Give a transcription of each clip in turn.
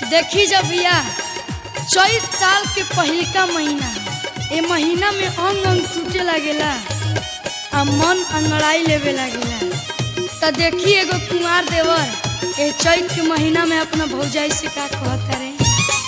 देखी जब भैया चैत साल के पहिलका महीना, ए महीना में अंग अंग टूटे लागेला आ मन अंगड़ाई लेवे लागेला। त देखी एगो कुंवार देवर ए चैत के महीना में अपना भौजाई से का कहता रे।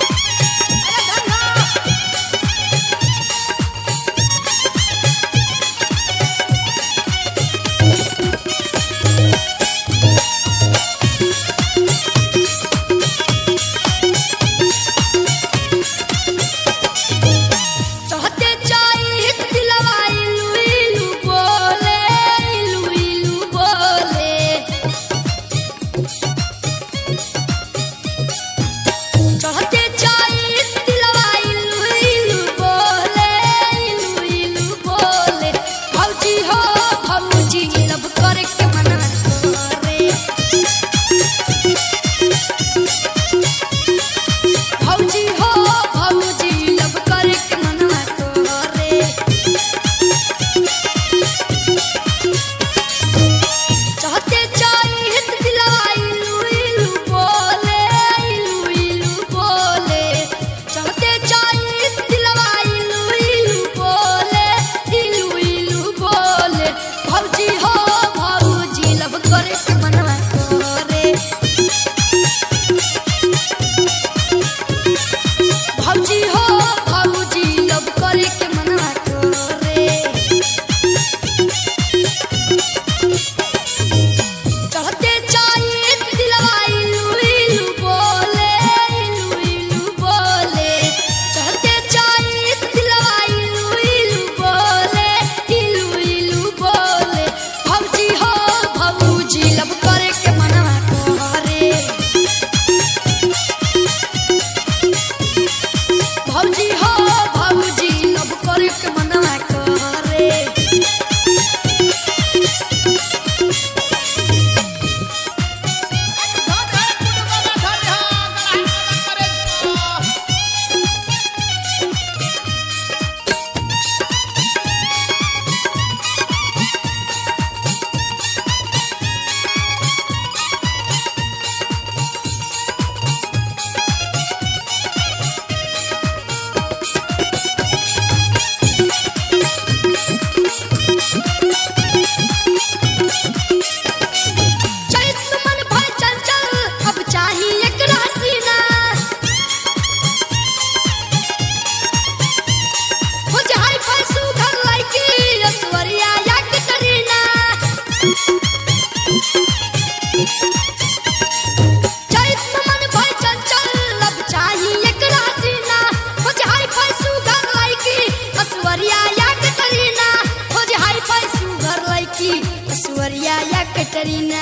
कटरीना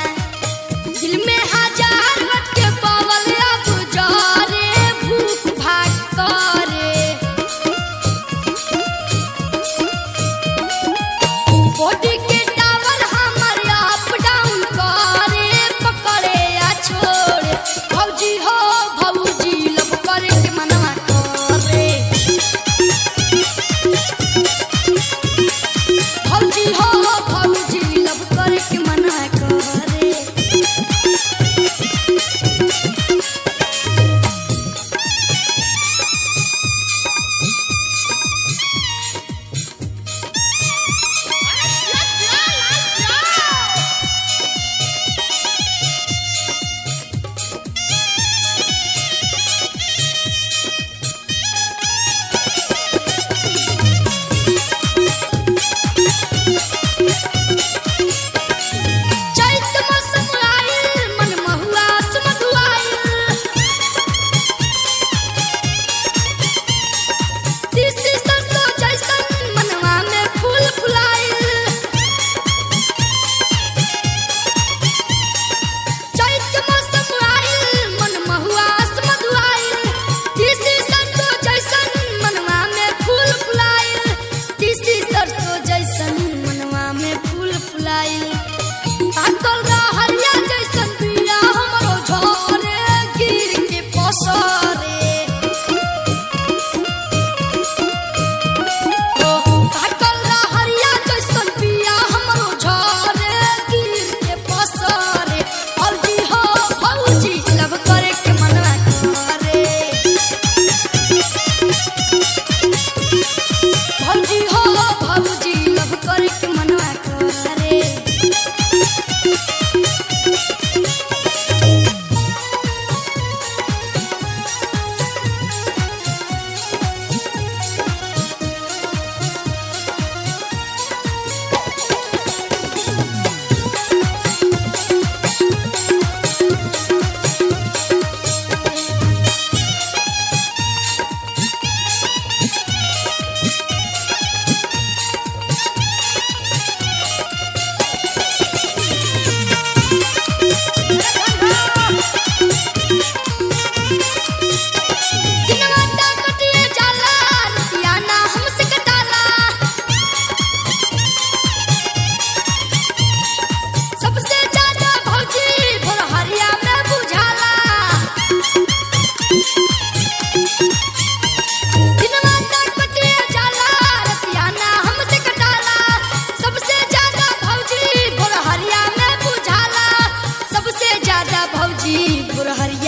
दिल में हजार वट के पावल अब जारे भूख भाग करे बॉडी के टावर हमर अप डाउन करे पकड़े या छोड़े भौजी हो भौजी लब करे के मनवा करे भौजी हो भौजी लब करे के मनवा करे। दिनवा ता कटिए जाला रतिया ना हमसे कटाला सबसे ज्यादा भौजी भोरहरिया में बुझाला दिनवा ता कटिए जाला रतिया ना हमसे कटाला सबसे ज्यादा भौजी भोरहरिया में बुझाला सबसे ज्यादा भौजी भोरहरिया